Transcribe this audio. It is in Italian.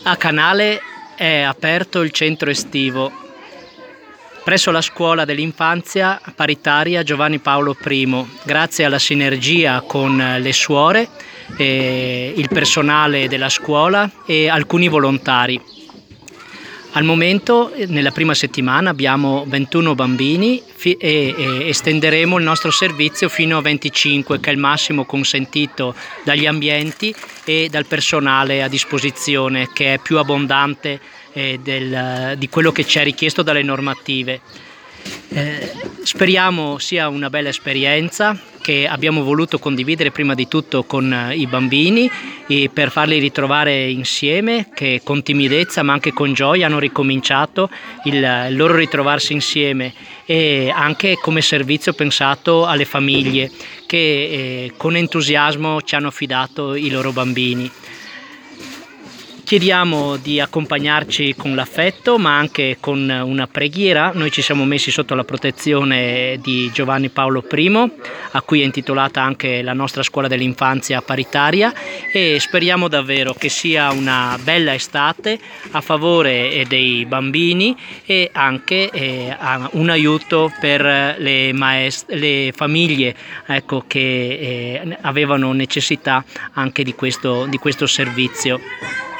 A Canale è aperto il centro estivo presso la scuola dell'infanzia paritaria Giovanni Paolo I, grazie alla sinergia con le suore, il personale della scuola e alcuni volontari. Al momento, nella prima settimana, abbiamo 21 bambini e estenderemo il nostro servizio fino a 25, che è il massimo consentito dagli ambienti e dal personale a disposizione, che è più abbondante di quello che ci è richiesto dalle normative. Speriamo sia una bella esperienza che abbiamo voluto condividere prima di tutto con i bambini e per farli ritrovare insieme, che con timidezza ma anche con gioia hanno ricominciato il loro ritrovarsi insieme, e anche come servizio pensato alle famiglie che con entusiasmo ci hanno affidato i loro bambini. Chiediamo di accompagnarci con l'affetto ma anche con una preghiera. Noi ci siamo messi sotto la protezione di Giovanni Paolo I, a cui è intitolata anche la nostra scuola dell'infanzia paritaria, e speriamo davvero che sia una bella estate a favore dei bambini e anche un aiuto per le famiglie, ecco, che avevano necessità anche di questo servizio.